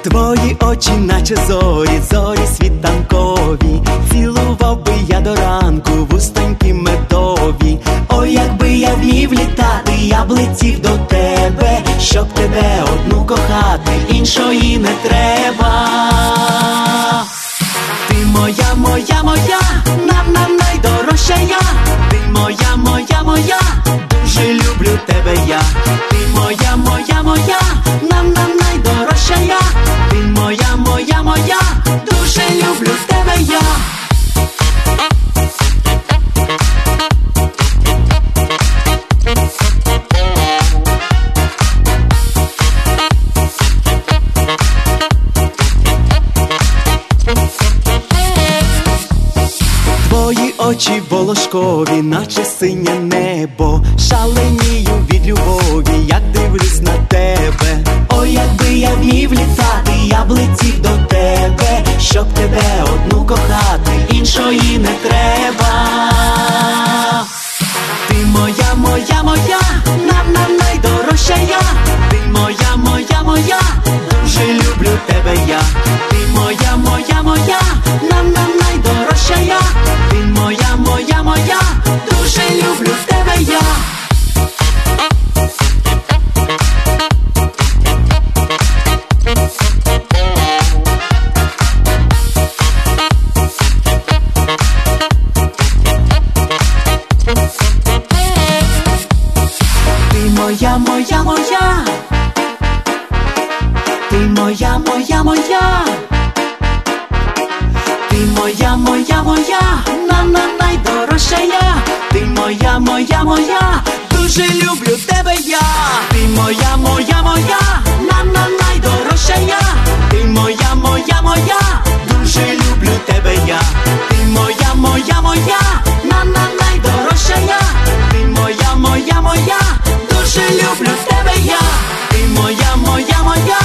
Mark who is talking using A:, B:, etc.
A: Твої очі, наче зорі, зорі світанкові. Цілував би я до ранку вустоньки медові. Ой, якби я вмів літати, я б летів до тебе, щоб тебе одну кохати, іншої не треба. Ти моя, моя, моя, найдорожча я. Ти моя, моя, моя, дуже люблю тебе я. Ти моя, моя, моя, найдорожча я. Ти моя, моя, моя, дуже люблю тебе я. Твої очі волошкові, наче синє небо. Шаленію від любові, як дивлюсь на тебе. Ой, якби я вмів літати, я б летів до тебе, щоб тебе одну кохати, іншої не треба. Ти моя, моя, моя, найдорожча я. Ти моя, моя, моя, дуже люблю тебе я. Ти моя, моя, моя, найдорожча я. Ти моя, моя, моя, дуже люблю тебе я. Моя, моя, моя, ти моя, моя, моя, ти моя, моя, моя, найдорожча я. Ти моя, моя, моя, дуже люблю тебе я. Ти моя, моя, моя, найдорожча я. Ти моя, моя, моя, дуже люблю тебе я. Ти моя, моя, моя, найдорожча я. Ти моя, моя, моя, дуже люблю тебе я. Ти моя, моя, моя.